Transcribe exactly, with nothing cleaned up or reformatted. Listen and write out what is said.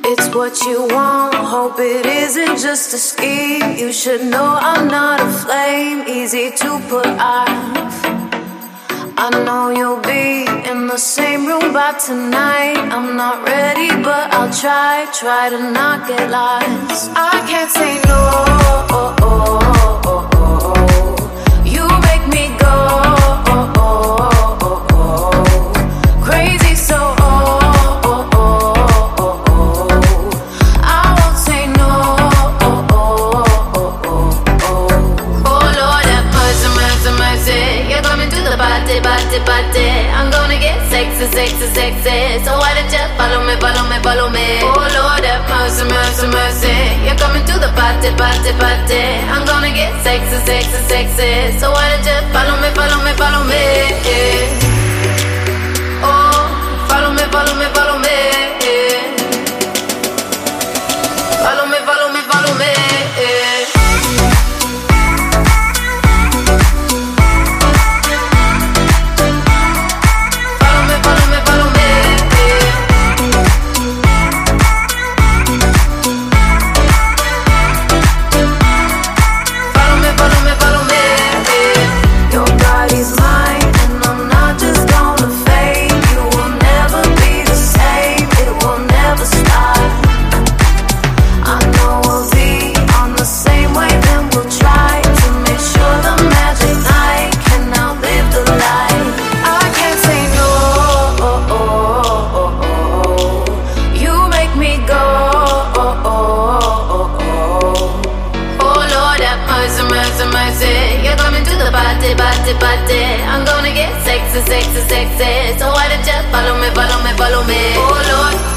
It's what you want, hope it isn't just a scheme. You should know I'm not a flame, easy to put off. I know you'll be in the same room by tonight. I'm not ready, but I'll try, try to not get lost. I can't say no, oh, oh, oh, oh, oh. You make me go, oh, oh, oh, oh. Crazy, so oh, oh, oh, oh, oh. I won't say no, oh, oh, oh, oh, oh. Oh Lord, have mercy, mercy, mercy. You're coming to the party, party, party. I'm gonna get sexy, sexy, sexy. So why don't you follow me, follow me, follow me? Oh Lord, have mercy, mercy, mercy. You're coming to the party, party, party. I'm gonna get sexy, sexy, sexy. So why don't you follow me, follow me, follow me? Oh, follow me, follow me, follow me. Follow me, follow me, follow me. Party, party, I'm gonna get sexy, sexy, sexy. So why don't you follow me, follow me, follow me? Oh Lord.